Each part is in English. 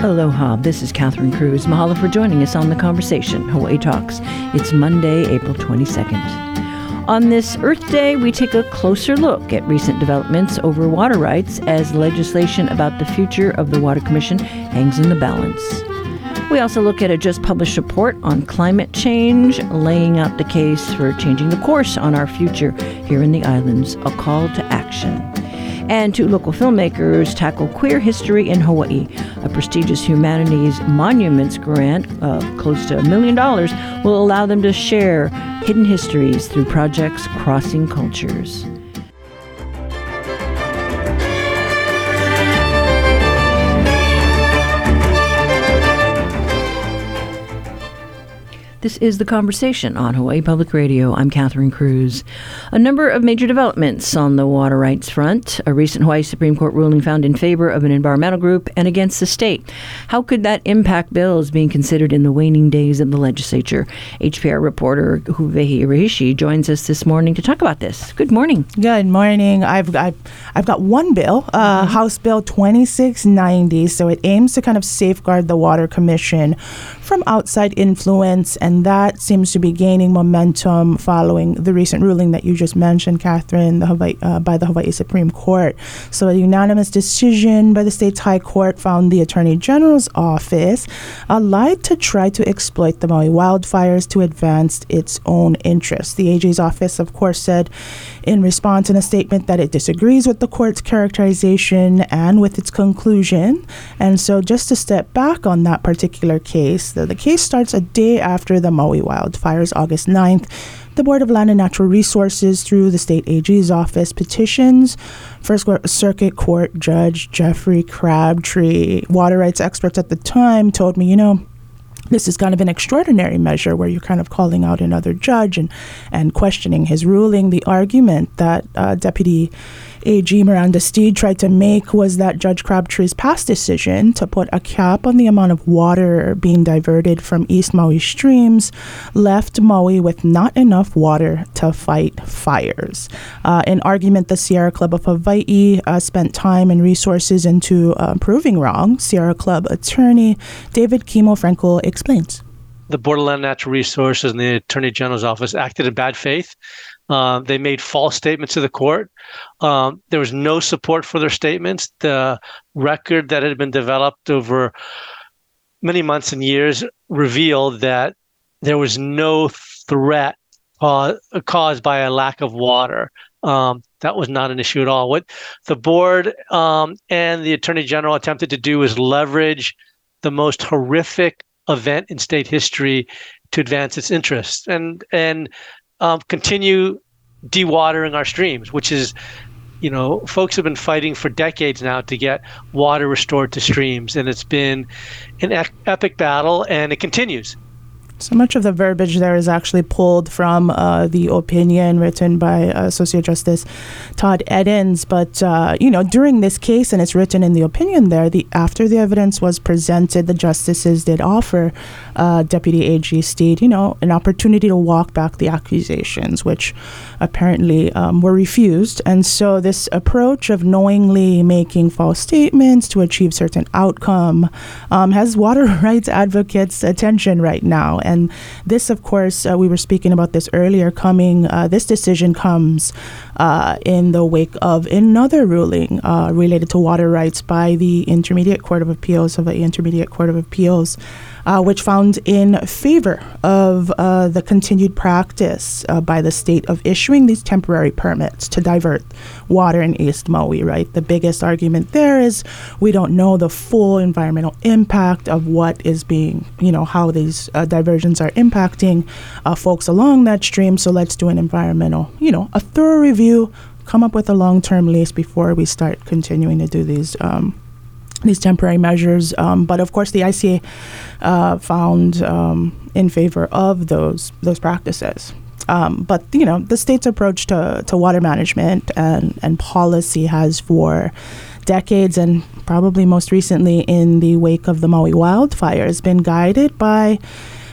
Aloha, this is Catherine Cruz. Mahalo for joining us on The Conversation, Hawaii Talks. It's Monday, April 22nd. On this Earth Day, we take a closer look at recent developments over water rights as legislation about the future of the Water Commission hangs in the balance. We also look at a just published report on climate change, laying out the case for changing the course on our future here in the islands, a call to action. And two local filmmakers tackle queer history in Hawaii. A prestigious humanities monuments grant of close to $1 million will allow them to share hidden histories through projects crossing cultures. This is The Conversation on Hawaii Public Radio. I'm Catherine Cruz. A number of major developments on the water rights front. A recent Hawaii Supreme Court ruling found in favor of an environmental group and against the state. How could that impact bills being considered in the waning days of the legislature? HPR reporter Huvehi Irahishi joins us this morning to talk about this. Good morning. Good morning. I've got one bill, House Bill 2690. So it aims to kind of safeguard the Water Commission from outside influence, and that seems to be gaining momentum following the recent ruling that you just mentioned, Catherine, by the Hawaii Supreme Court. So a unanimous decision by the state's High Court found the Attorney General's office lied to try to exploit the Maui wildfires to advance its own interests. The AG's office, of course, said in response in a statement that it disagrees with the court's characterization and with its conclusion. And so just to step back on that particular case, the case starts a day after the Maui wildfires, August 9th. The Board of Land and Natural Resources, through the state AG's office, petitions First Circuit Court Judge Jeffrey Crabtree. Water rights experts at the time told me, this is kind of an extraordinary measure where you're kind of calling out another judge and questioning his ruling. The argument that Deputy AG Miranda Steed tried to make was that Judge Crabtree's past decision to put a cap on the amount of water being diverted from East Maui streams left Maui with not enough water to fight fires. An argument the Sierra Club of Hawaii spent time and resources into proving wrong. Sierra Club attorney David Kimo Frankel explains. The Board of Land and Natural Resources and the Attorney General's office acted in bad faith. They made false statements to the court. There was no support for their statements. The record that had been developed over many months and years revealed that there was no threat caused by a lack of water. That was not an issue at all. What the board and the Attorney General attempted to do was leverage the most horrific event in state history to advance its interests and continue dewatering our streams, which is, folks have been fighting for decades now to get water restored to streams, and it's been an epic battle, and it continues. So much of the verbiage there is actually pulled from the opinion written by Associate Justice Todd Edens. But, during this case, and it's written in the opinion there, after the evidence was presented, the justices did offer Deputy AG Steed, an opportunity to walk back the accusations, which apparently were refused. And so this approach of knowingly making false statements to achieve certain outcome has water rights advocates' attention right now. And this, of course, we were speaking about this earlier, this decision comes in the wake of another ruling related to water rights by the Intermediate Court of Appeals, Hawaii Intermediate Court of Appeals, which found in favor of the continued practice by the state of issuing these temporary permits to divert water in East Maui, right? The biggest argument there is we don't know the full environmental impact of what is being, how these diversions are impacting folks along that stream. So let's do an environmental, a thorough review, come up with a long-term lease before we start continuing to do these temporary measures. But of course, the ICA found in favor of those practices. But, the state's approach to water management and policy has for decades, and probably most recently in the wake of the Maui wildfires, been guided by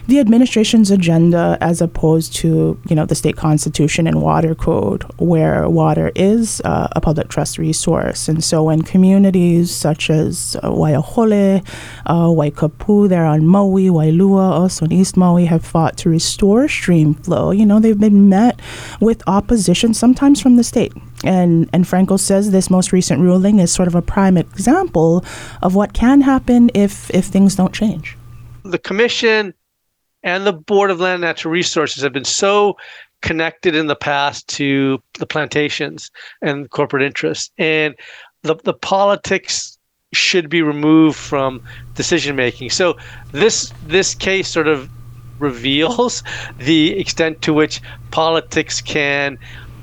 the administration's agenda as opposed to, the state constitution and water code, where water is a public trust resource. And so when communities such as Waiahole, Waikapu there on Maui, Wailua, also in East Maui, have fought to restore stream flow, they've been met with opposition, sometimes from the state. And Franco says this most recent ruling is sort of a prime example of what can happen if things don't change. The commission and the Board of Land and Natural Resources have been so connected in the past to the plantations and corporate interests. And the politics should be removed from decision making. So this case sort of reveals the extent to which politics can,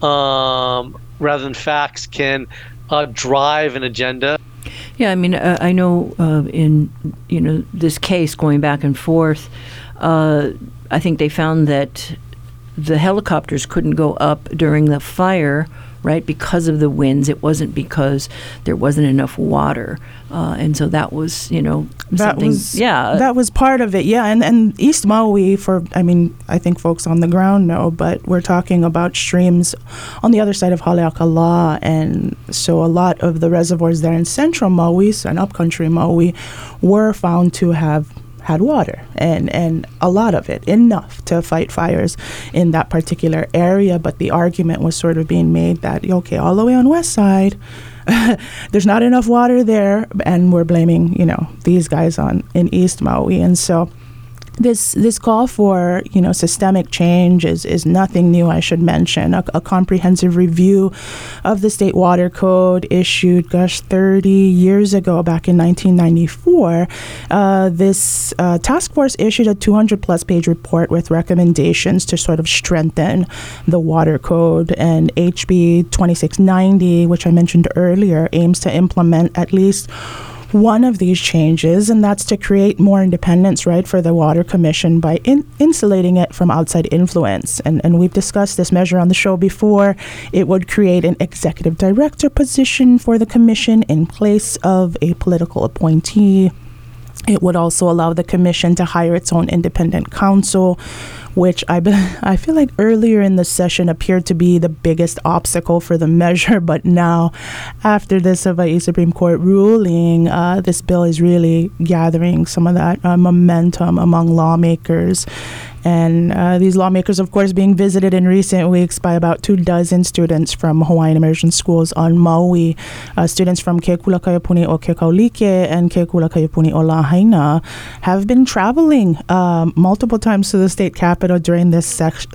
rather than facts, can drive an agenda. Yeah, I mean, I know in this case going back and forth, I think they found that the helicopters couldn't go up during the fire, right, because of the winds. It wasn't because there wasn't enough water, and so that was something. That was part of it. Yeah, and East Maui, I think folks on the ground know, but we're talking about streams on the other side of Haleakala, and so a lot of the reservoirs there in central Maui and upcountry Maui were found to have had water, and a lot of it, enough to fight fires in that particular area. But the argument was sort of being made that, okay, all the way on west side, there's not enough water there, and we're blaming, these guys in East Maui. And so this call for, systemic change is nothing new, I should mention. A comprehensive review of the state water code issued, 30 years ago, back in 1994. This task force issued a 200-plus page report with recommendations to sort of strengthen the water code. And HB 2690, which I mentioned earlier, aims to implement at least one of these changes, and that's to create more independence, right, for the Water Commission by insulating it from outside influence. And we've discussed this measure on the show before. It would create an executive director position for the commission in place of a political appointee. It would also allow the commission to hire its own independent counsel, which I feel like earlier in the session appeared to be the biggest obstacle for the measure. But now, after this Hawaii Supreme Court ruling, this bill is really gathering some of that momentum among lawmakers. And these lawmakers, of course, being visited in recent weeks by about 24 students from Hawaiian immersion schools on Maui. Students from Kekulakaiapuni o Kekaulike and Kekulakaiapuni o Lahaina have been traveling multiple times to the state capitol during this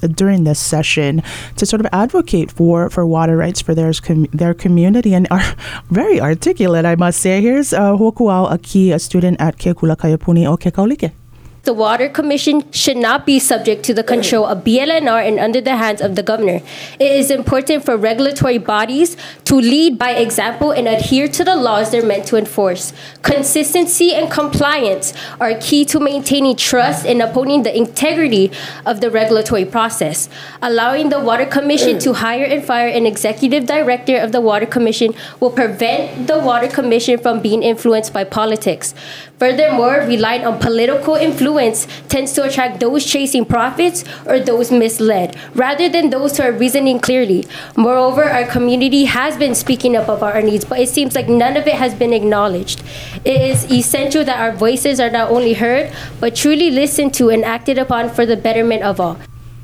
session to sort of advocate for water rights for their community, and are very articulate, I must say. Here's Hokuao Aki, a student at Kekulakaiapuni o Kekaulike. The Water Commission should not be subject to the control of BLNR and under the hands of the governor. It is important for regulatory bodies to lead by example and adhere to the laws they're meant to enforce. Consistency and compliance are key to maintaining trust and upholding the integrity of the regulatory process. Allowing the Water Commission to hire and fire an executive director of the Water Commission will prevent the Water Commission from being influenced by politics. Furthermore, relying on political influence tends to attract those chasing profits or those misled, rather than those who are reasoning clearly. Moreover, our community has been speaking up about our needs, but it seems like none of it has been acknowledged. It is essential that our voices are not only heard, but truly listened to and acted upon for the betterment of all.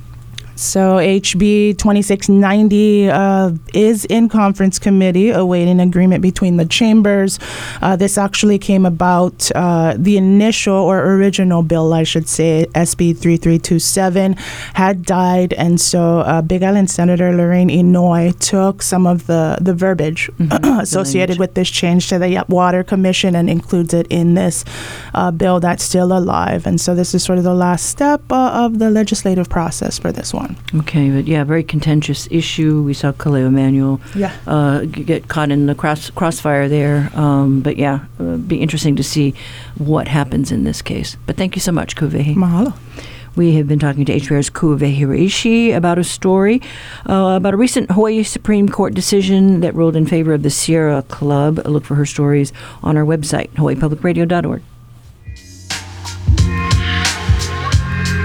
So HB 2690 is in conference committee awaiting agreement between the chambers. This actually came about, the initial or original bill, I should say, SB 3327, had died. And so Big Island Senator Lorraine Inouye took some of the verbiage associated with this change to the Water Commission and includes it in this bill that's still alive. And so this is sort of the last step of the legislative process for this one. Okay, but yeah, very contentious issue. We saw Kaleo Emanuel get caught in the crossfire there. But yeah, be interesting to see what happens in this case. But thank you so much, Ku'uwehi. Mahalo. We have been talking to HPR's Ku'uwehi Hiraishi about a story about a recent Hawaii Supreme Court decision that ruled in favor of the Sierra Club. Look for her stories on our website, hawaiipublicradio.org.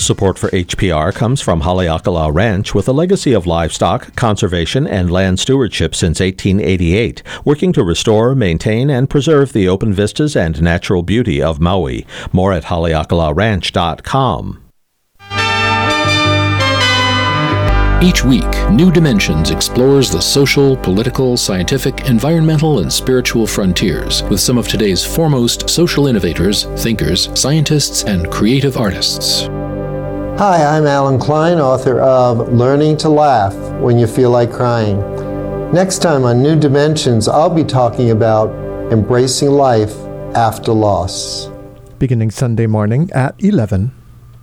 Support for HPR comes from Haleakala Ranch, with a legacy of livestock, conservation, and land stewardship since 1888, working to restore, maintain, and preserve the open vistas and natural beauty of Maui. More at haleakalaranch.com. Each week, New Dimensions explores the social, political, scientific, environmental, and spiritual frontiers with some of today's foremost social innovators, thinkers, scientists, and creative artists. Hi, I'm Alan Klein, author of Learning to Laugh When You Feel Like Crying. Next time on New Dimensions, I'll be talking about embracing life after loss. Beginning Sunday morning at 11.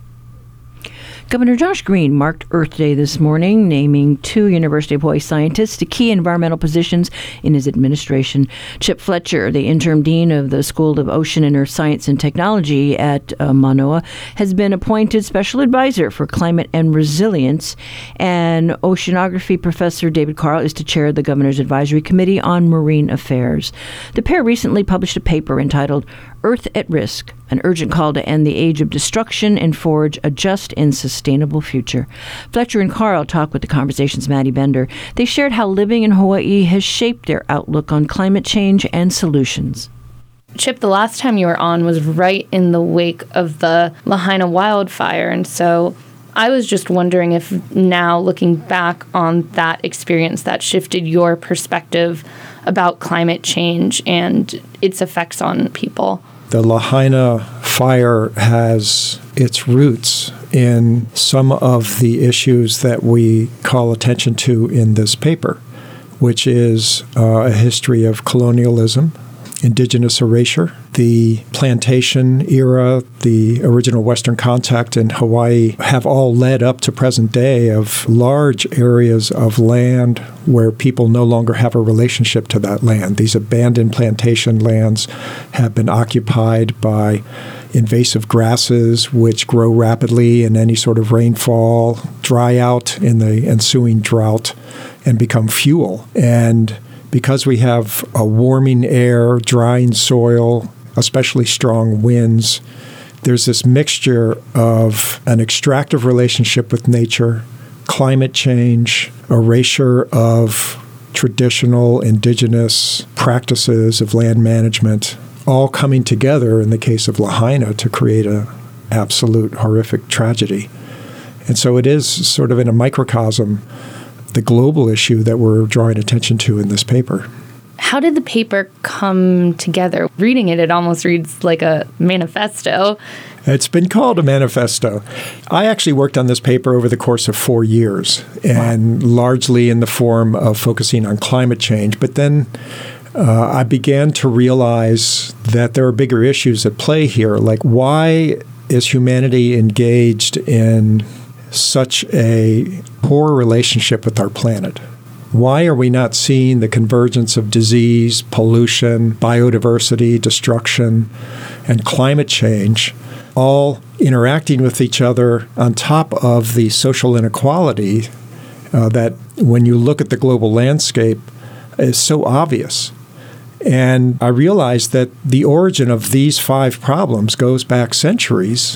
Governor Josh Green marked Earth Day this morning, naming 2 University of Hawaii scientists to key environmental positions in his administration. Chip Fletcher, the interim dean of the School of Ocean and Earth Science and Technology at Manoa, has been appointed special advisor for climate and resilience. And oceanography professor David Carl is to chair the governor's advisory committee on marine affairs. The pair recently published a paper entitled Earth at Risk, an urgent call to end the age of destruction and forge a just and sustainable future. Fletcher and Carl talked with The Conversation's Maddie Bender. They shared how living in Hawaii has shaped their outlook on climate change and solutions. Chip, the last time you were on was right in the wake of the Lahaina wildfire, and so I was just wondering if now, looking back on that experience, that shifted your perspective about climate change and its effects on people. The Lahaina fire has its roots in some of the issues that we call attention to in this paper, which is a history of colonialism, indigenous erasure, the plantation era, the original Western contact in Hawaii have all led up to present day of large areas of land where people no longer have a relationship to that land. These abandoned plantation lands have been occupied by invasive grasses which grow rapidly in any sort of rainfall, dry out in the ensuing drought, and become fuel. And because we have a warming air, drying soil, especially strong winds, there's this mixture of an extractive relationship with nature, climate change, erasure of traditional indigenous practices of land management, all coming together in the case of Lahaina to create an absolute horrific tragedy. And so it is sort of in a microcosm the global issue that we're drawing attention to in this paper. How did the paper come together? Reading it, it almost reads like a manifesto. It's been called a manifesto. I actually worked on this paper over the course of 4 years, and largely in the form of focusing on climate change. But then I began to realize that there are bigger issues at play here, like why is humanity engaged in such a poor relationship with our planet? Why are we not seeing the convergence of disease, pollution, biodiversity, destruction, and climate change all interacting with each other on top of the social inequality that, when you look at the global landscape, is so obvious? And I realized that the origin of these 5 problems goes back centuries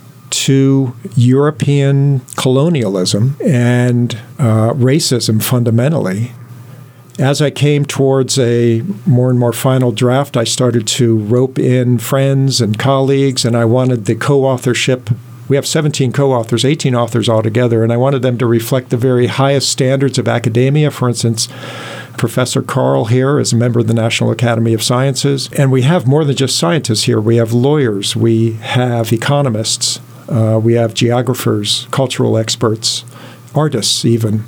to European colonialism and racism fundamentally. As I came towards a more and more final draft, I started to rope in friends and colleagues, and I wanted the co-authorship. We have 17 co-authors, 18 authors altogether, and I wanted them to reflect the very highest standards of academia. For instance, Professor Carl here is a member of the National Academy of Sciences, and we have more than just scientists here. We have lawyers, we have economists, we have geographers, cultural experts, artists even.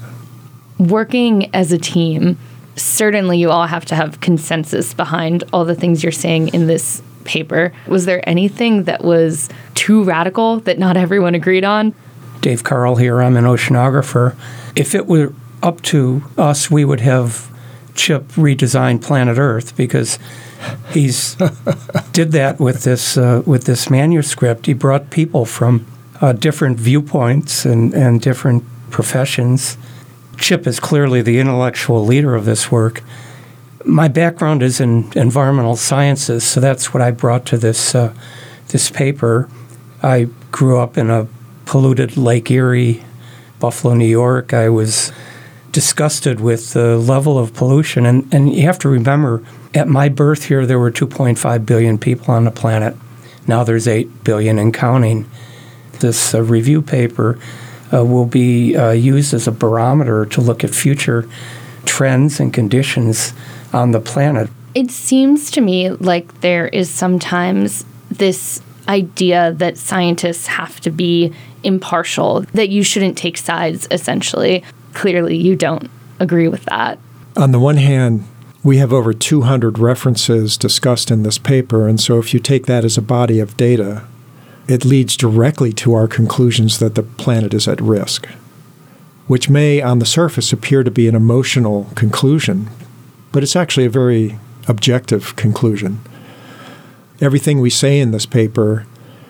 Working as a team, certainly you all have to have consensus behind all the things you're saying in this paper. Was there anything that was too radical that not everyone agreed on? Dave Carl here. I'm an oceanographer. If it were up to us, we would have Chip redesign Planet Earth, because he's did that with this manuscript. He brought people from different viewpoints and different professions. Chip is clearly the intellectual leader of this work. My background is in environmental sciences, so that's what I brought to this paper. I grew up in a polluted Lake Erie, Buffalo, New York. I was disgusted with the level of pollution. And you have to remember, at my birth here, there were 2.5 billion people on the planet. Now there's 8 billion and counting. This review paper will be used as a barometer to look at future trends and conditions on the planet. It seems to me like there is sometimes this idea that scientists have to be impartial, that you shouldn't take sides, essentially. Clearly, you don't agree with that. On the one hand, we have over 200 references discussed in this paper, and so if you take that as a body of data, it leads directly to our conclusions that the planet is at risk, which may, on the surface, appear to be an emotional conclusion, but it's actually a very objective conclusion. Everything we say in this paper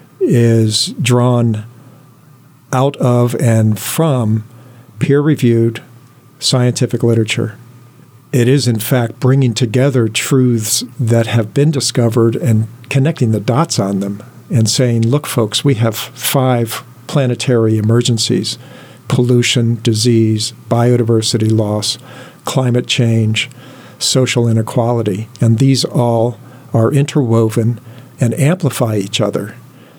is drawn out of and from peer-reviewed scientific literature. It is, in fact, bringing together truths that have been discovered and connecting the dots on them and saying, look, folks, we have 5 planetary emergencies: pollution, disease, biodiversity loss, climate change, social inequality. And these all are interwoven and amplify each other.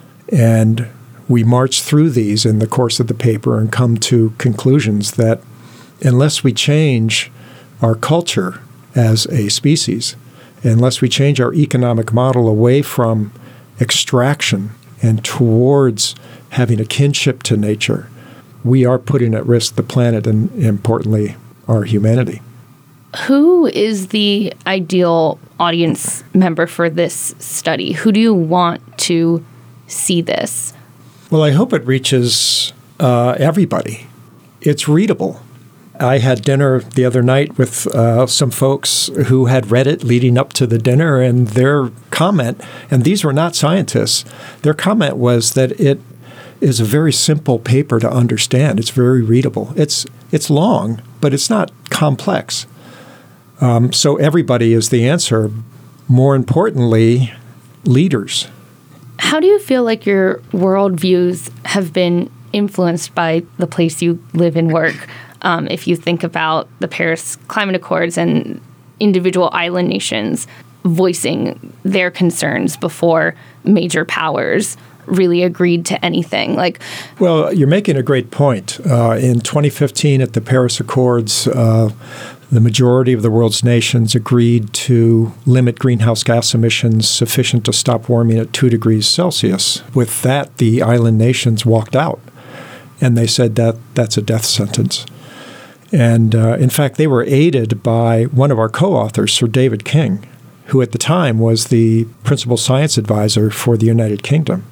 And we march through these in the course of the paper and come to conclusions that unless we change our culture as a species, unless we change our economic model away from extraction and towards having a kinship to nature, we are putting at risk the planet and, importantly, our humanity. Who is the ideal audience member for this study? Who do you want to see this? Well, I hope it reaches everybody. It's readable. I had dinner the other night with some folks who had read it leading up to the dinner, and their comment, and these were not scientists, their comment was that it is a very simple paper to understand. It's very readable. It's long, but it's not complex. So everybody is the answer. More importantly, leaders. How do you feel like your worldviews have been influenced by the place you live and work? If you think about the Paris Climate Accords and individual island nations voicing their concerns before major powers really agreed to anything. Well, you're making a great point. In 2015 at the Paris Accords, the majority of the world's nations agreed to limit greenhouse gas emissions sufficient to stop warming at 2 degrees Celsius. With that, the island nations walked out, and they said that that's a death sentence. And in fact, they were aided by one of our co-authors, Sir David King, who at the time was the principal science advisor for the United Kingdom.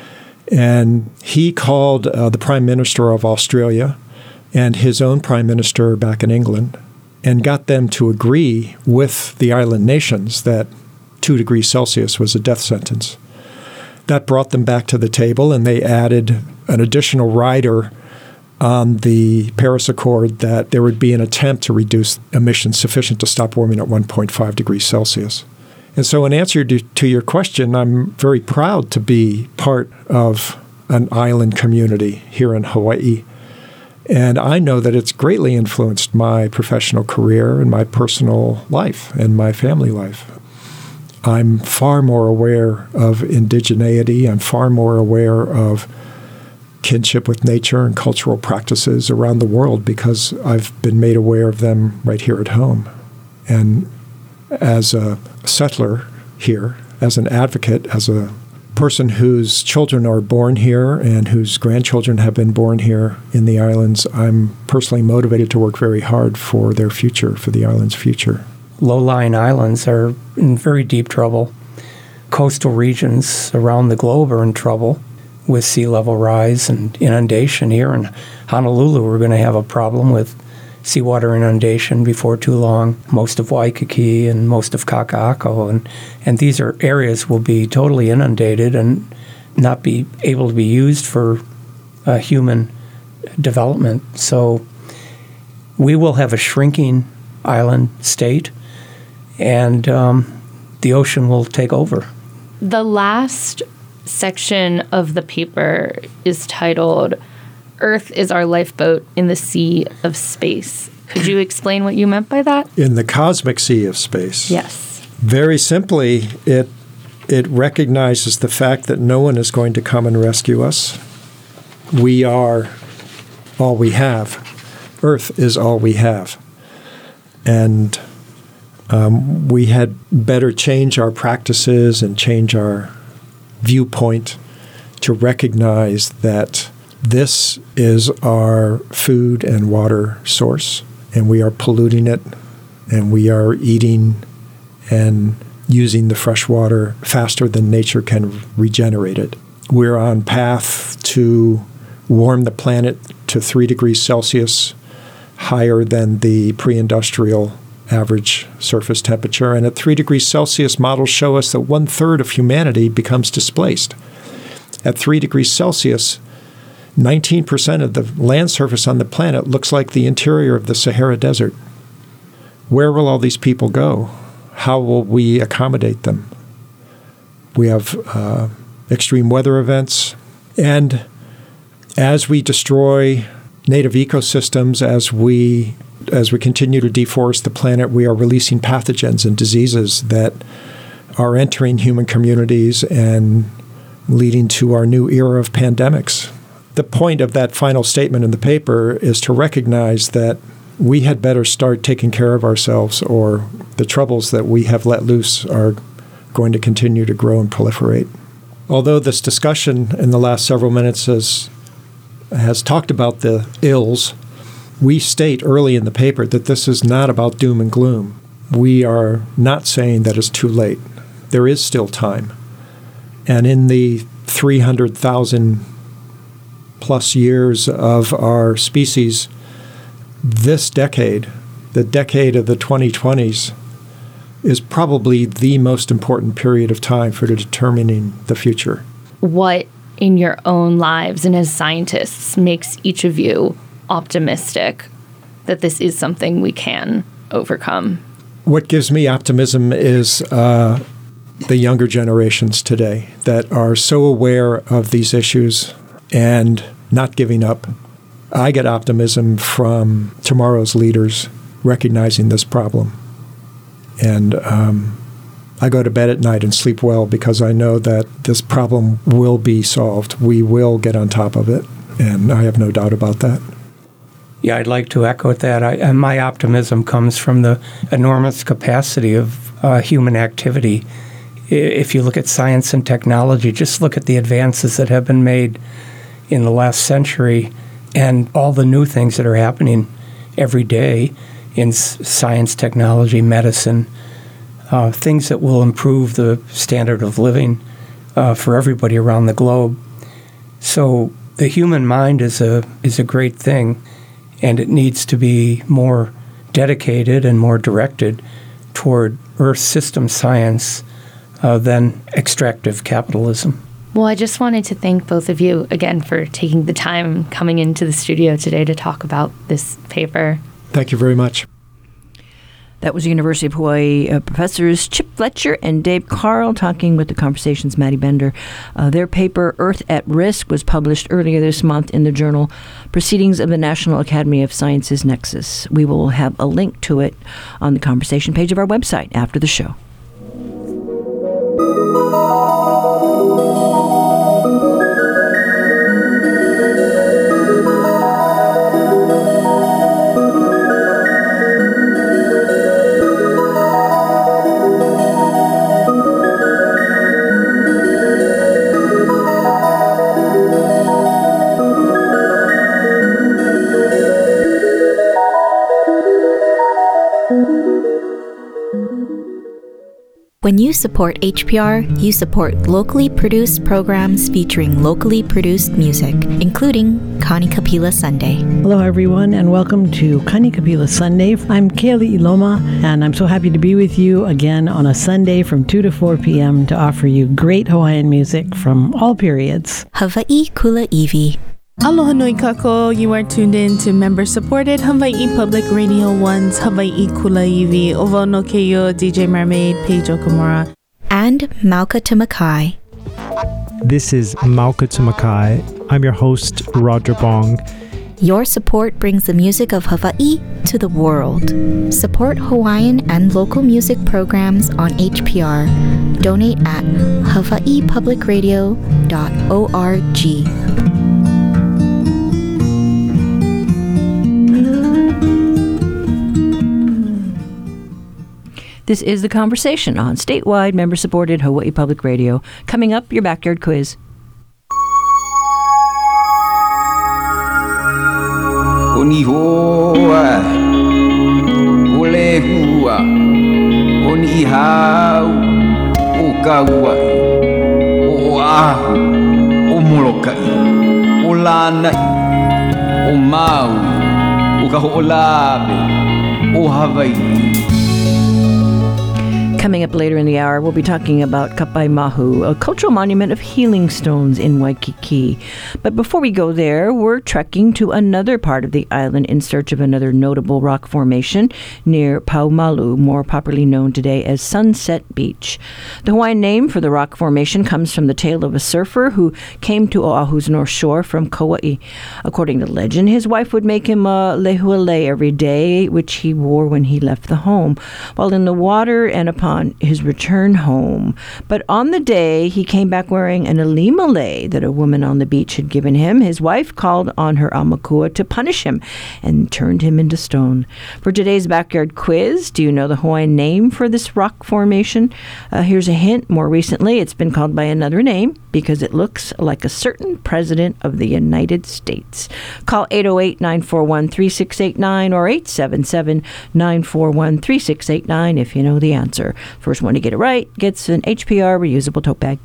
And he called the Prime Minister of Australia and his own Prime Minister back in England and got them to agree with the island nations that 2 degrees Celsius was a death sentence. That brought them back to the table, and they added an additional rider on the Paris Accord that there would be an attempt to reduce emissions sufficient to stop warming at 1.5 degrees Celsius. And so in answer to your question, I'm very proud to be part of an island community here in Hawaii. And I know that it's greatly influenced my professional career and my personal life and my family life. I'm far more aware of indigeneity. I'm far more aware of kinship with nature and cultural practices around the world because I've been made aware of them right here at home. And as a settler here, as an advocate, as a person whose children are born here and whose grandchildren have been born here in the islands, I'm personally motivated to work very hard for their future, for the island's future. Low-lying islands are in very deep trouble. Coastal regions around the globe are in trouble with sea level rise and inundation. Here in Honolulu, we're going to have a problem with seawater inundation before too long. Most of Waikiki and most of Kaka'ako, and these are areas will be totally inundated and not be able to be used for human development. So we will have a shrinking island state, and the ocean will take over. The last section of the paper is titled, "Earth is our lifeboat in the sea of space." Could you explain what you meant by that? In the cosmic sea of space. Yes. Very simply, it recognizes the fact that no one is going to come and rescue us. We are all we have. Earth is all we have. And we had better change our practices and change our viewpoint to recognize that this is our food and water source, and we are polluting it, and we are eating and using the fresh water faster than nature can regenerate it. We're on path to warm the planet to 3 degrees Celsius, higher than the pre-industrial average surface temperature. And at 3 degrees Celsius, models show us that 1/3 of humanity becomes displaced. At 3 degrees Celsius, 19% of the land surface on the planet looks like the interior of the Sahara Desert. Where will all these people go? How will we accommodate them? We have extreme weather events. And as we destroy native ecosystems, as we continue to deforest the planet, we are releasing pathogens and diseases that are entering human communities and leading to our new era of pandemics. The point of that final statement in the paper is to recognize that we had better start taking care of ourselves, or the troubles that we have let loose are going to continue to grow and proliferate. Although this discussion in the last several minutes has talked about the ills, we state early in the paper that this is not about doom and gloom. We are not saying that it's too late. There is still time. And in the 300,000 plus years of our species, this decade, the decade of the 2020s, is probably the most important period of time for determining the future. What in your own lives and as scientists makes each of you optimistic that this is something we can overcome? What gives me optimism is the younger generations today that are so aware of these issues and not giving up. I get optimism from tomorrow's leaders recognizing this problem. And I go to bed at night and sleep well because I know that this problem will be solved. We will get on top of it, and I have no doubt about that. Yeah, I'd like to echo that. And my optimism comes from the enormous capacity of human activity. If you look at science and technology, just look at the advances that have been made in the last century and all the new things that are happening every day in science, technology, medicine, things that will improve the standard of living for everybody around the globe. So the human mind is a great thing, and it needs to be more dedicated and more directed toward Earth system science than extractive capitalism. Well, I just wanted to thank both of you again for taking the time coming into the studio today to talk about this paper. Thank you very much. That was University of Hawaii professors Chip Fletcher and Dave Carl talking with The Conversation's Maddie Bender. Their paper, Earth at Risk, was published earlier this month in the journal Proceedings of the National Academy of Sciences Nexus. We will have a link to it on the Conversation page of our website after the show. When you support HPR, you support locally produced programs featuring locally produced music, including Kani Kapila Sunday. Hello, everyone, and welcome to Kani Kapila Sunday. I'm Kaylee Iloma, and I'm so happy to be with you again on a Sunday from 2 to 4 p.m. to offer you great Hawaiian music from all periods. Hawaii Kula Iwi. Aloha nui kako. You are tuned in to member-supported Hawaii Public Radio 1's Hawaii Kula Iwi. Ovo no Keio, DJ Mermaid, Paige Okamura. And Mauka Tamakai. This is Maukatsu Makai. I'm your host, Roger Bong. Your support brings the music of Hawaii to the world. Support Hawaiian and local music programs on HPR. Donate at hawaiipublicradio.org. This is The Conversation on statewide, member-supported Hawaii Public Radio. Coming up, your backyard quiz. Oni hoa, ole hua, oni hau, o kaua, o ahu, o molokai, o lanai, o maui, o kaho'olawe, o Hawaii. Coming up later in the hour, we'll be talking about Kapai Mahu, a cultural monument of healing stones in Waikiki. But before we go there, we're trekking to another part of the island in search of another notable rock formation near Paumalu, more popularly known today as Sunset Beach. The Hawaiian name for the rock formation comes from the tale of a surfer who came to Oahu's north shore from Kauai. According to legend, his wife would make him a lehuale every day, which he wore when he left the home, while in the water and upon his return home. But on the day he came back wearing an alimale that a woman on the beach had given him, his wife called on her aumakua to punish him and turned him into stone. For today's backyard quiz, do you know the Hawaiian name for this rock formation? Here's a hint. More recently, it's been called by another name because it looks like a certain president of the United States. Call 808-941-3689 or 877-941-3689 if you know the answer. First one to get it right gets an HPR reusable tote bag.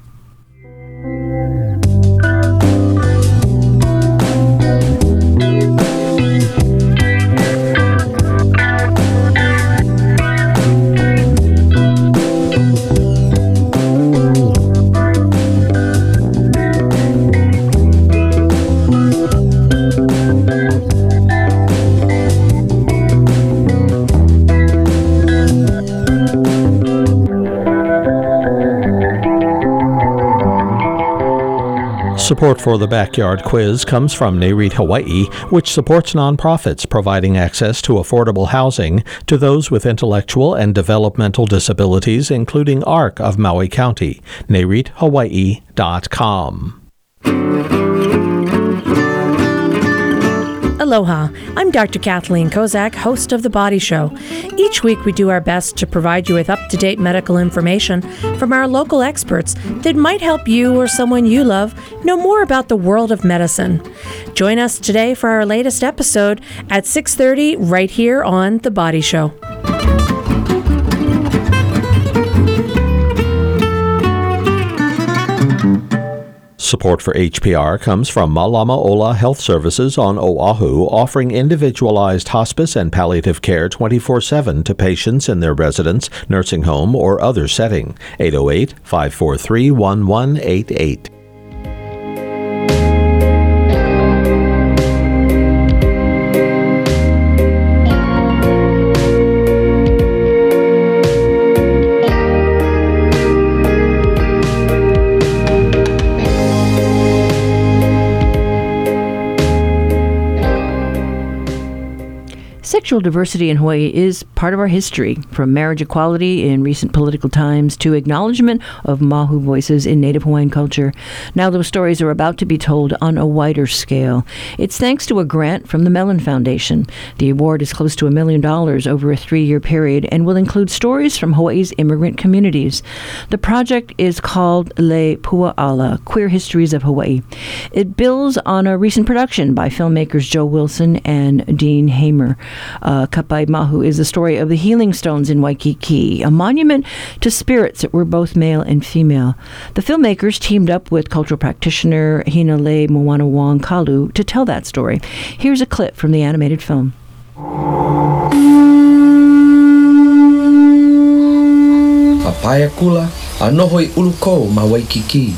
Support for the Backyard Quiz comes from NAREIT Hawaii, which supports nonprofits providing access to affordable housing to those with intellectual and developmental disabilities, including ARC of Maui County. NAREITHawaii.com. Aloha, I'm Dr. Kathleen Kozak, host of The Body Show. Each week we do our best to provide you with up-to-date medical information from our local experts that might help you or someone you love know more about the world of medicine. Join us today for our latest episode at 6:30 right here on The Body Show. Support for HPR comes from Malama Ola Health Services on Oahu, offering individualized hospice and palliative care 24/7 to patients in their residence, nursing home, or other setting. 808-543-1188. Sexual diversity in Hawaii is part of our history, from marriage equality in recent political times to acknowledgement of Mahu voices in Native Hawaiian culture. Now those stories are about to be told on a wider scale. It's thanks to a grant from the Mellon Foundation. The award is close to $1 million over a 3-year period and will include stories from Hawaii's immigrant communities. The project is called Le Pua'ala, Queer Histories of Hawaii. It builds on a recent production by filmmakers Joe Wilson and Dean Hamer. Kapai Mahu is the story of the healing stones in Waikiki, a monument to spirits that were both male and female. The filmmakers teamed up with cultural practitioner Hinale Moana Wong Kalu to tell that story. Here's a clip from the animated film. Papaya kula, anohoi uluko ma Waikiki.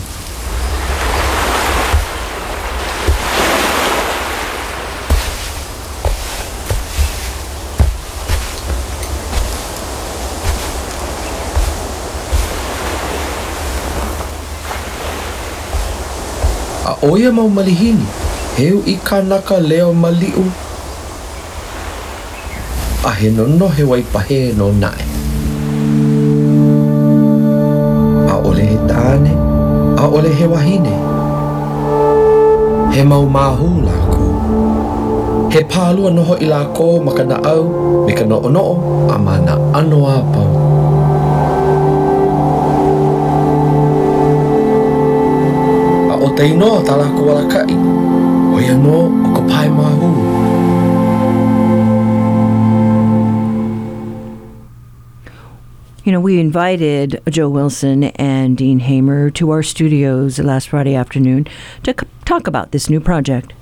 A oia mau malihini, heu I kanaka leo maliu. A he nono he waipahe no nae. A ole he tāne, a ole he wahine. He mau mahu lako. He pālua noho I lako makana au, me ka no'o a mana anoa pau. A o teino ta lako walakai, oia no o ka pai mahu. You know, we invited Joe Wilson and Dean Hamer to our studios last Friday afternoon to talk about this new project.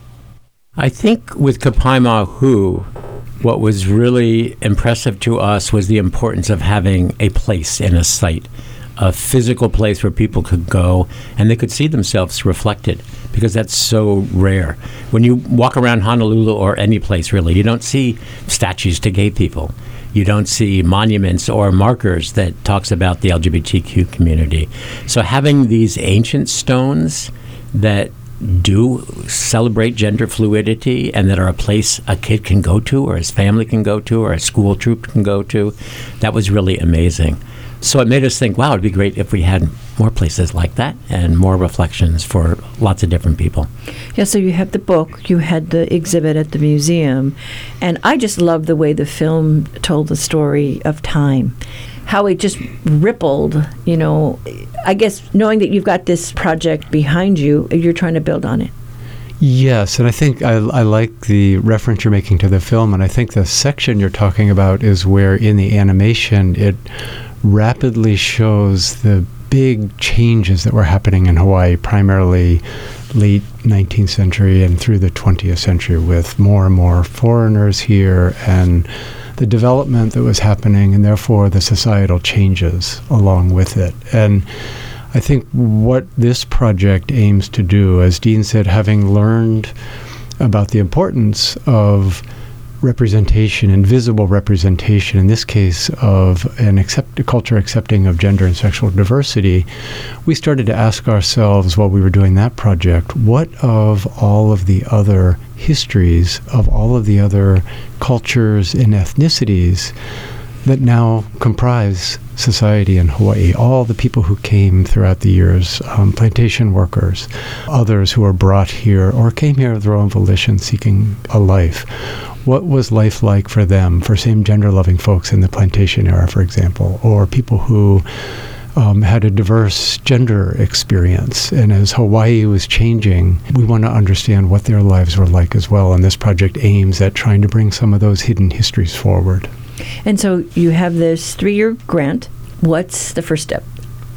I think with Kapaimahu, what was really impressive to us was the importance of having a place and a site, a physical place where people could go and they could see themselves reflected, because that's so rare. When you walk around Honolulu or any place really, you don't see statues to gay people. You don't see monuments or markers that talks about the LGBTQ community. So having these ancient stones that do celebrate gender fluidity and that are a place a kid can go to or his family can go to or a school troop can go to, that was really amazing. So it made us think, wow, it'd be great if we had more places like that and more reflections for lots of different people. Yeah, so you have the book, you had the exhibit at the museum, and I just love the way the film told the story of time, how it just rippled, you know. I guess knowing that you've got this project behind you, you're trying to build on it. Yes, and I think I like the reference you're making to the film, and I think the section you're talking about is where in the animation it rapidly shows the big changes that were happening in Hawaii, primarily late 19th century and through the 20th century, with more and more foreigners here and the development that was happening, and therefore the societal changes along with it. And I think what this project aims to do, as Dean said, having learned about the importance of representation and visible representation, in this case of a culture accepting of gender and sexual diversity, we started to ask ourselves while we were doing that project, what of all of the other histories, of all of the other cultures and ethnicities that now comprise society in Hawaii, all the people who came throughout the years, plantation workers, others who were brought here or came here of their own volition seeking a life. What was life like for them, for same gender-loving folks in the plantation era, for example, or people who had a diverse gender experience? And as Hawaii was changing, we want to understand what their lives were like as well. And this project aims at trying to bring some of those hidden histories forward. And so you have this 3-year grant. What's the first step?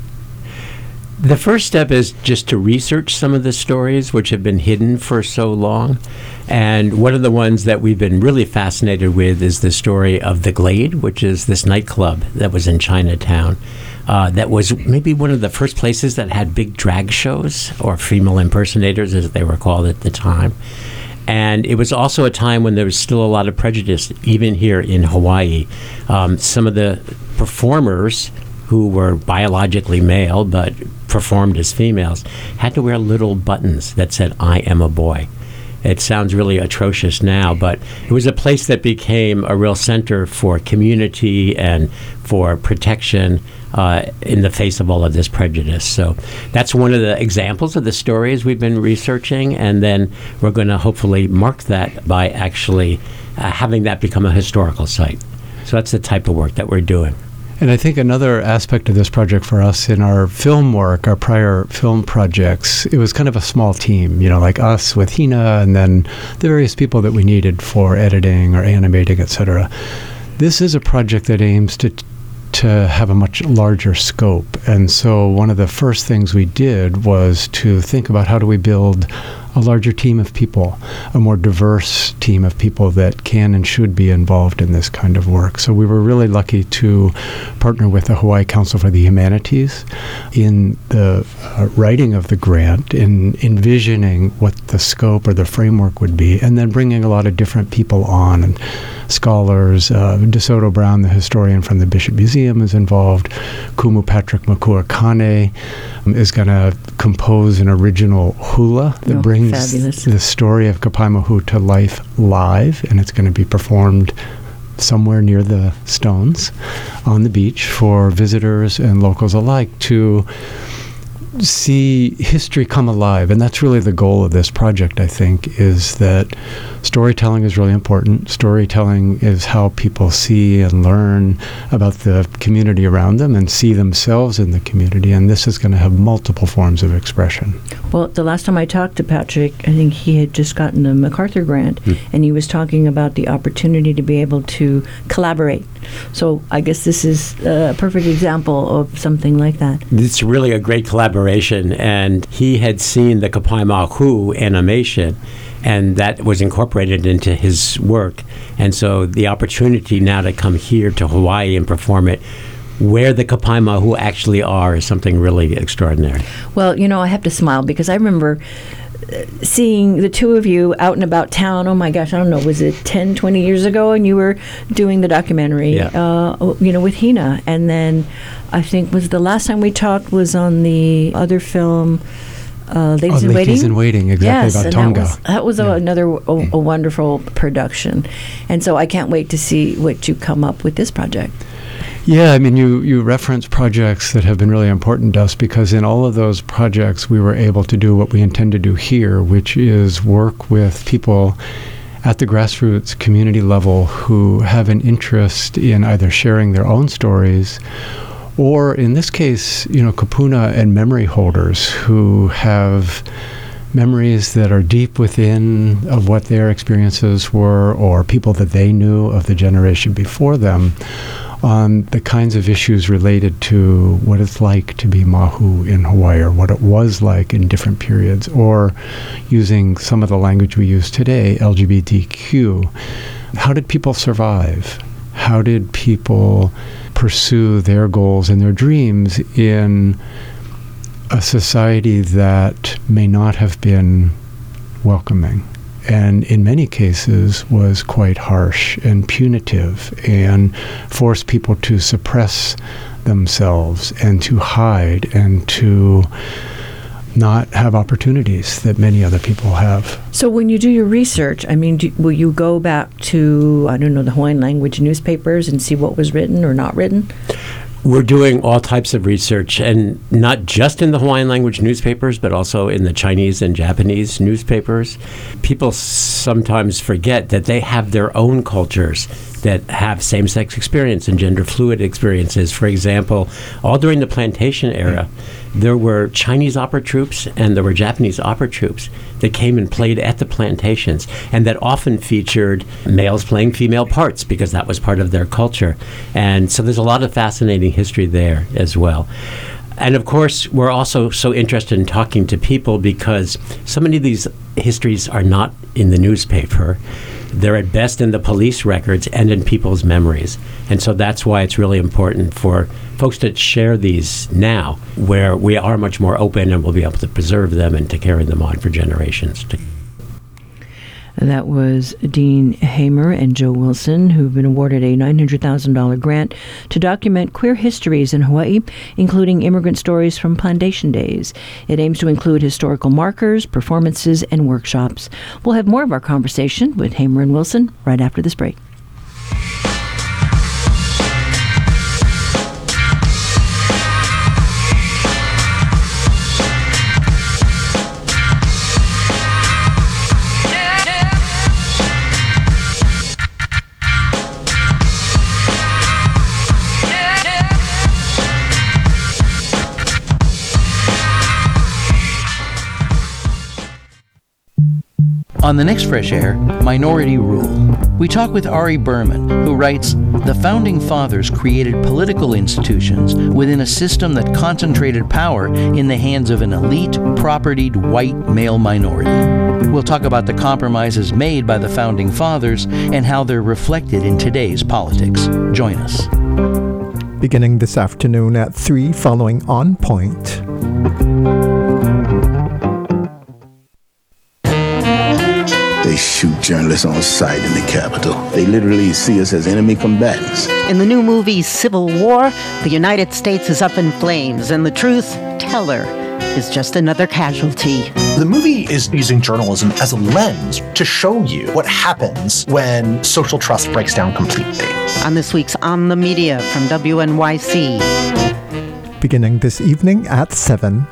The first step is just to research some of the stories which have been hidden for so long. And one of the ones that we've been really fascinated with is the story of The Glade, which is this nightclub that was in Chinatown. That was maybe one of the first places that had big drag shows, or female impersonators as they were called at the time. And it was also a time when there was still a lot of prejudice, even here in Hawaii. Some of the performers who were biologically male but performed as females had to wear little buttons that said, "I am a boy." It sounds really atrocious now, but it was a place that became a real center for community and for protection in the face of all of this prejudice. So that's one of the examples of the stories we've been researching, and then we're going to hopefully mark that by actually having that become a historical site. So that's the type of work that we're doing. And I think another aspect of this project for us in our film work, our prior film projects, it was kind of a small team, you know, like us with Hina and then the various people that we needed for editing or animating, etc. This is a project that aims to have a much larger scope. And so one of the first things we did was to think about how do we build a larger team of people, a more diverse team of people that can and should be involved in this kind of work. So we were really lucky to partner with the Hawaii Council for the Humanities in the writing of the grant, in envisioning what the scope or the framework would be, and then bringing a lot of different people on, and scholars. DeSoto Brown, the historian from the Bishop Museum, is involved. Kumu Patrick Makuakane is going to compose an original hula that brings fabulous. the story of Kapaimohu to life live, and it's going to be performed somewhere near the stones on the beach for visitors and locals alike to see history come alive. And that's really the goal of this project, I think, is that storytelling is really important. Storytelling is how people see and learn about the community around them and see themselves in the community. And this is going to have multiple forms of expression. Well, the last time I talked to Patrick, I think he had just gotten a MacArthur grant, and he was talking about the opportunity to be able to collaborate. So I guess this is a perfect example of something like that. It's really a great collaboration, and he had seen the Kapaimohu animation, and that was incorporated into his work. And so the opportunity now to come here to Hawaii and perform it where the Kapaimohu actually are is something really extraordinary. Well, you know, I have to smile because I remember seeing the two of you out and about town. Oh my gosh, I don't know, was it 10, 20 years ago? And you were doing the documentary, with Hina. And then I think was the last time we talked was on the other film, Ladies in Waiting. Ladies in Waiting, exactly, yes, about Tonga. That was another wonderful production. And so I can't wait to see what you come up with this project. Yeah, I mean, you reference projects that have been really important to us because in all of those projects we were able to do what we intend to do here, which is work with people at the grassroots community level who have an interest in either sharing their own stories or, in this case, kapuna and memory holders who have memories that are deep within of what their experiences were or people that they knew of the generation before them on the kinds of issues related to what it's like to be Mahu in Hawaii or what it was like in different periods, or using some of the language we use today, LGBTQ. How did people survive? How did people pursue their goals and their dreams in a society that may not have been welcoming? And in many cases was quite harsh and punitive and forced people to suppress themselves and to hide and to not have opportunities that many other people have. So when you do your research, I mean, will you go back to, I don't know, the Hawaiian language newspapers and see what was written or not written? We're doing all types of research, and not just in the Hawaiian language newspapers, but also in the Chinese and Japanese newspapers. People sometimes forget that they have their own cultures that have same-sex experience and gender-fluid experiences. For example, all during the plantation era, there were Chinese opera troupes and there were Japanese opera troupes that came and played at the plantations, and that often featured males playing female parts because that was part of their culture. And so there's a lot of fascinating history there as well. And of course, we're also so interested in talking to people because so many of these histories are not in the newspaper. They're at best in the police records and in people's memories. And so that's why it's really important for folks to share these now, where we are much more open and we'll be able to preserve them and to carry them on for generations. That was Dean Hamer and Joe Wilson, who've been awarded a $900,000 grant to document queer histories in Hawaii, including immigrant stories from plantation days. It aims to include historical markers, performances, and workshops. We'll have more of our conversation with Hamer and Wilson right after this break. On the next Fresh Air, Minority Rule. We talk with Ari Berman, who writes, "The Founding Fathers created political institutions within a system that concentrated power in the hands of an elite, propertied white male minority." We'll talk about the compromises made by the Founding Fathers and how they're reflected in today's politics. Join us. Beginning this afternoon at 3 following On Point. They shoot journalists on sight in the Capitol. They literally see us as enemy combatants. In the new movie Civil War, the United States is up in flames, and the truth teller is just another casualty. The movie is using journalism as a lens to show you what happens when social trust breaks down completely. On this week's On the Media from WNYC. Beginning this evening at 7.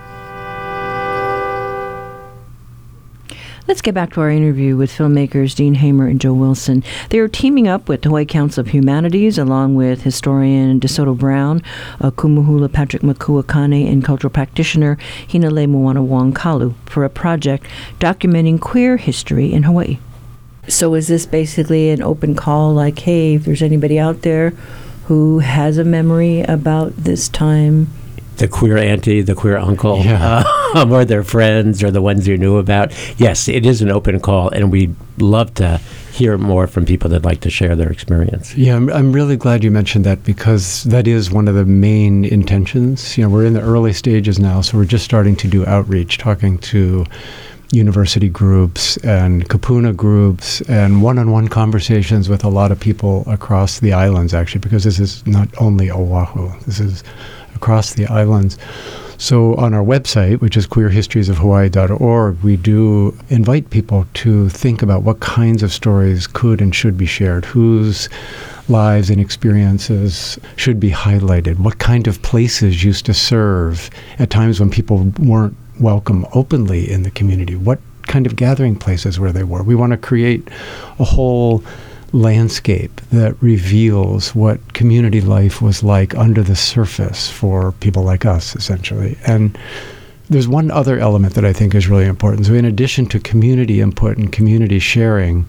Let's get back to our interview with filmmakers Dean Hamer and Joe Wilson. They are teaming up with the Hawaii Council of Humanities, along with historian DeSoto Brown, Kumuhula Patrick Makuakane, and cultural practitioner Hinale Moana Wong-Kalu for a project documenting queer history in Hawaii. So is this basically an open call, like, hey, if there's anybody out there who has a memory about this time? The queer auntie, the queer uncle, or their friends, or the ones you knew about. Yes, it is an open call, and we'd love to hear more from people that'd like to share their experience. Yeah, I'm really glad you mentioned that, because that is one of the main intentions. You know, we're in the early stages now, so we're just starting to do outreach, talking to university groups and kapuna groups and one-on-one conversations with a lot of people across the islands, actually, because this is not only Oahu. This is across the islands. So on our website, which is queerhistoriesofhawaii.org, we do invite people to think about what kinds of stories could and should be shared, whose lives and experiences should be highlighted, what kind of places used to serve at times when people weren't welcome openly in the community, what kind of gathering places where they were. We want to create a whole landscape that reveals what community life was like under the surface for people like us, essentially. And there's one other element that I think is really important. So in addition to community input and community sharing,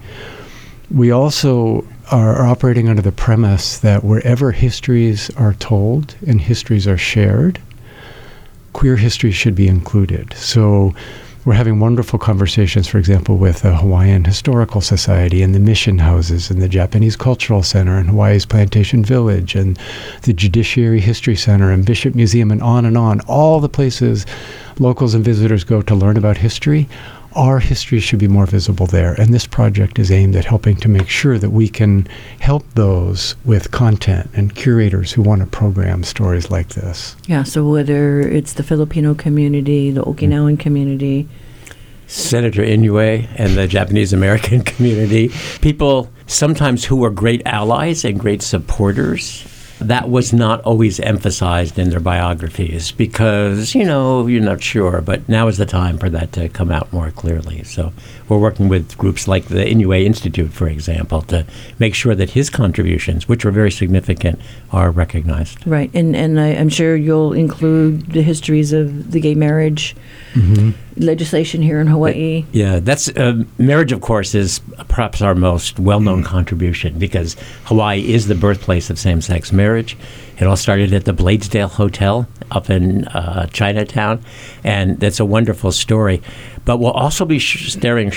we also are operating under the premise that wherever histories are told and histories are shared, queer history should be included. So we're having wonderful conversations, for example, with the Hawaiian Historical Society and the mission houses and the Japanese Cultural Center and Hawaii's Plantation Village and the Judiciary History Center and Bishop Museum and on, all the places locals and visitors go to learn about history. Our history should be more visible there. And this project is aimed at helping to make sure that we can help those with content and curators who want to program stories like this. Yeah, so whether it's the Filipino community, the Okinawan community, Senator Inoue and the Japanese American community, people sometimes who were great allies and great supporters, that was not always emphasized in their biographies because, you know, you're not sure. But now is the time for that to come out more clearly. So we're working with groups like the Inoue Institute, for example, to make sure that his contributions, which were very significant, are recognized. Right. And I'm sure you'll include the histories of the gay marriage legislation here in Hawaii. Yeah, that's marriage, of course, is perhaps our most well-known contribution because Hawaii is the birthplace of same-sex marriage. It all started at the Bladesdale Hotel up in Chinatown, and that's a wonderful story. But we'll also be sharing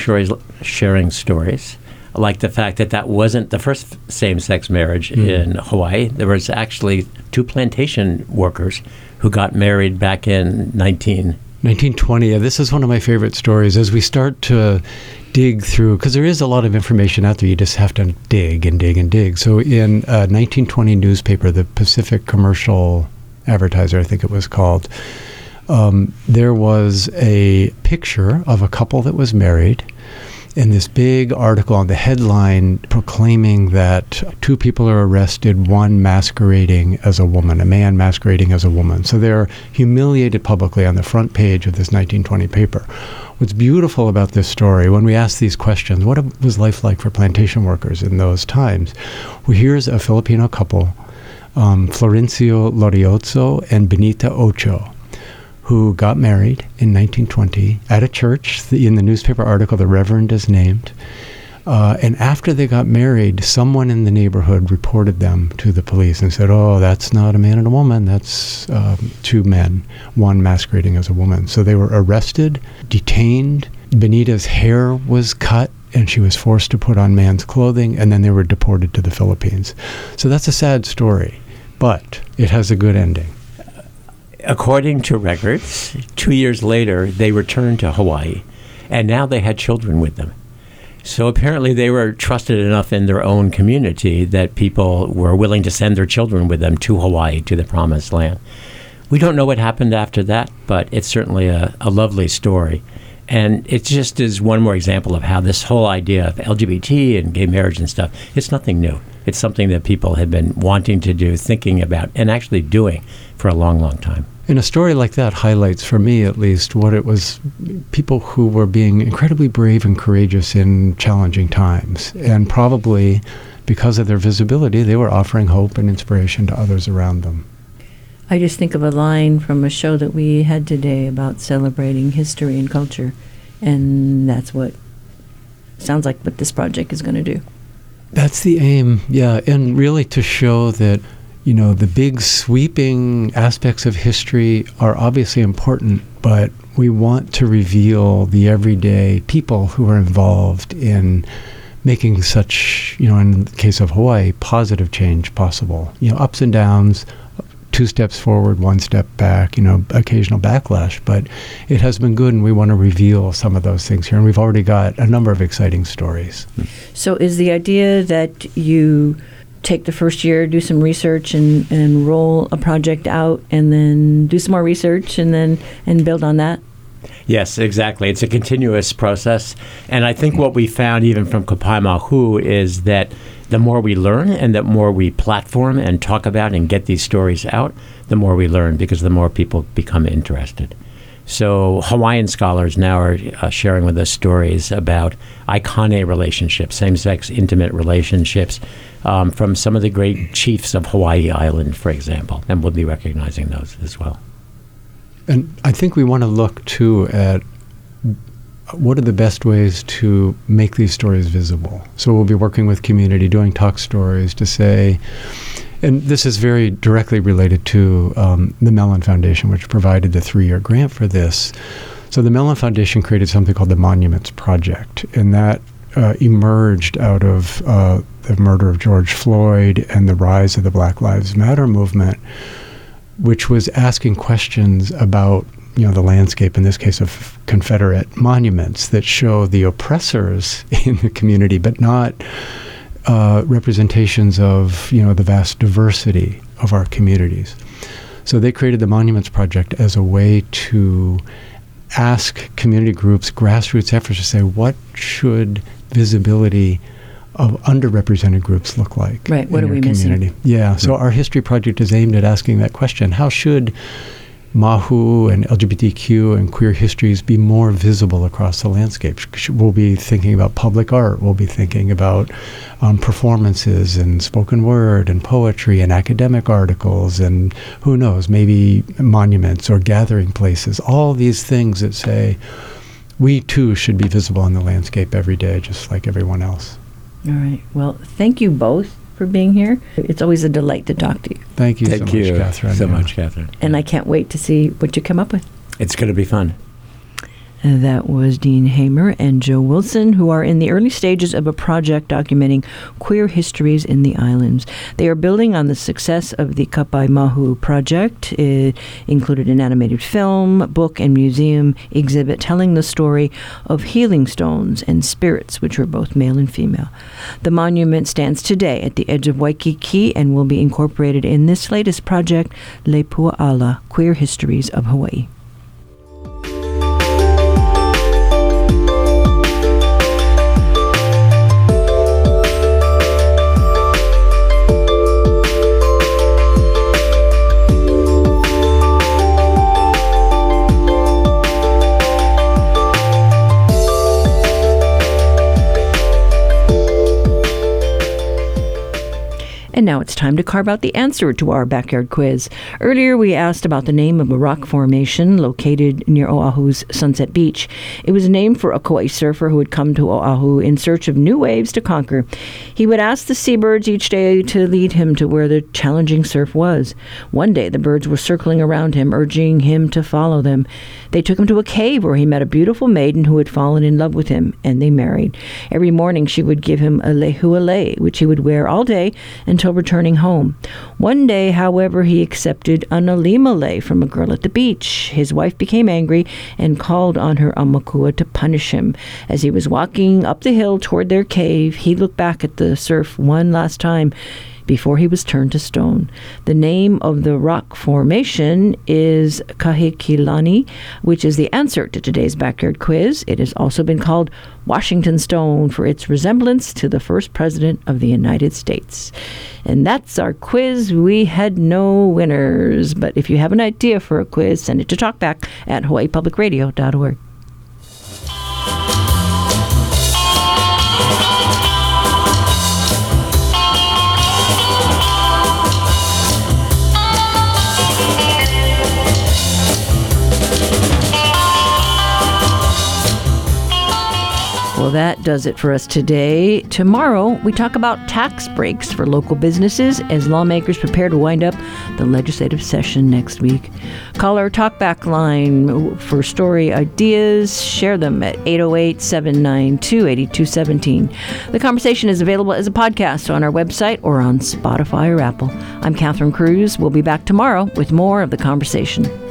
stories like the fact that that wasn't the first same-sex marriage in Hawaii. There was actually 2 plantation workers who got married back in 1920. Yeah, this is one of my favorite stories. As we start to dig through, because there is a lot of information out there, you just have to dig and dig and dig. So in a 1920 newspaper, the Pacific Commercial Advertiser, I think it was called, there was a picture of a couple that was married, and this big article on the headline proclaiming that 2 people are arrested, one masquerading as a woman, a man masquerading as a woman. So they're humiliated publicly on the front page of this 1920 paper. What's beautiful about this story, when we ask these questions, what was life like for plantation workers in those times? Well, here's a Filipino couple, Florencio Loriozzo and Benita Ocho, who got married in 1920 at a church. In the newspaper article, the Reverend is named. And after they got married, someone in the neighborhood reported them to the police and said, oh, that's not a man and a woman, that's two men, one masquerading as a woman. So they were arrested, detained. Benita's hair was cut, and she was forced to put on man's clothing, and then they were deported to the Philippines. So that's a sad story, but it has a good ending. According to records, 2 years later, they returned to Hawaii, and now they had children with them. So apparently they were trusted enough in their own community that people were willing to send their children with them to Hawaii, to the Promised Land. We don't know what happened after that, but it's certainly a lovely story. And it just is one more example of how this whole idea of LGBT and gay marriage and stuff, it's nothing new. It's something that people have been wanting to do, thinking about, and actually doing for a long, long time. And a story like that highlights, for me at least, what it was, people who were being incredibly brave and courageous in challenging times. And probably because of their visibility, they were offering hope and inspiration to others around them. I just think of a line from a show that we had today about celebrating history and culture. And that's what sounds like what this project is going to do. That's the aim, yeah. And really to show that, you know, the big sweeping aspects of history are obviously important, but we want to reveal the everyday people who are involved in making such, you know, in the case of Hawaii, positive change possible. You know, ups and downs, 2 steps forward, 1 step back, you know, occasional backlash, but it has been good, and we want to reveal some of those things here, and we've already got a number of exciting stories. So is the idea that you take the first year, do some research and roll a project out, and then do some more research and build on that? Yes, exactly. It's a continuous process. And I think what we found even from Kapai Mahu is that the more we learn and the more we platform and talk about and get these stories out, the more we learn, because the more people become interested. So Hawaiian scholars now are sharing with us stories about aikane relationships, same-sex intimate relationships, from some of the great chiefs of Hawaii Island, for example, and we'll be recognizing those as well. And I think we want to look, too, at what are the best ways to make these stories visible. So we'll be working with community, doing talk stories to say, and this is very directly related to the Mellon Foundation, which provided the 3-year grant for this. So the Mellon Foundation created something called the Monuments Project, and that emerged out of the murder of George Floyd and the rise of the Black Lives Matter movement, which was asking questions about, you know, the landscape, in this case of Confederate monuments that show the oppressors in the community, but not representations of, you know, the vast diversity of our communities. So they created the Monuments Project as a way to ask community groups, grassroots efforts, to say, what should visibility of underrepresented groups look like? Right, what in are we community? missing? Yeah, so our history project is aimed at asking that question. How should Mahu and LGBTQ and queer histories be more visible across the landscape? We'll be thinking about public art. We'll be thinking about performances and spoken word and poetry and academic articles and, who knows, maybe monuments or gathering places. All these things that say we, too, should be visible in the landscape every day, just like everyone else. All right. Well, thank you both for being here. It's always a delight to talk to you. Thank you so much, Catherine. So much, Catherine. And I can't wait to see what you come up with. It's going to be fun. And that was Dean Hamer and Joe Wilson, who are in the early stages of a project documenting queer histories in the islands. They are building on the success of the Kapai Mahu project. It included an animated film, book, and museum exhibit telling the story of healing stones and spirits, which were both male and female. The monument stands today at the edge of Waikiki and will be incorporated in this latest project, Le Pua'ala, Queer Histories of Hawaii. And now it's time to carve out the answer to our backyard quiz. Earlier, we asked about the name of a rock formation located near Oahu's Sunset Beach. It was named for a Kauai surfer who had come to Oahu in search of new waves to conquer. He would ask the seabirds each day to lead him to where the challenging surf was. One day, the birds were circling around him, urging him to follow them. They took him to a cave where he met a beautiful maiden who had fallen in love with him, and they married. Every morning, she would give him a lehualei, which he would wear all day until returning home. One day, however, he accepted an alimalei from a girl at the beach. His wife became angry and called on her aumakua to punish him. As he was walking up the hill toward their cave, he looked back at the surf one last time before he was turned to stone. The name of the rock formation is Kahekilani, which is the answer to today's backyard quiz. It has also been called Washington Stone for its resemblance to the first president of the United States. And that's our quiz. We had no winners, but if you have an idea for a quiz, send it to talkback@hawaiipublicradio.org. Well, that does it for us today. Tomorrow, we talk about tax breaks for local businesses as lawmakers prepare to wind up the legislative session next week. Call our talkback line for story ideas. Share them at 808-792-8217. The conversation is available as a podcast on our website or on Spotify or Apple. I'm Catherine Cruz. We'll be back tomorrow with more of the conversation.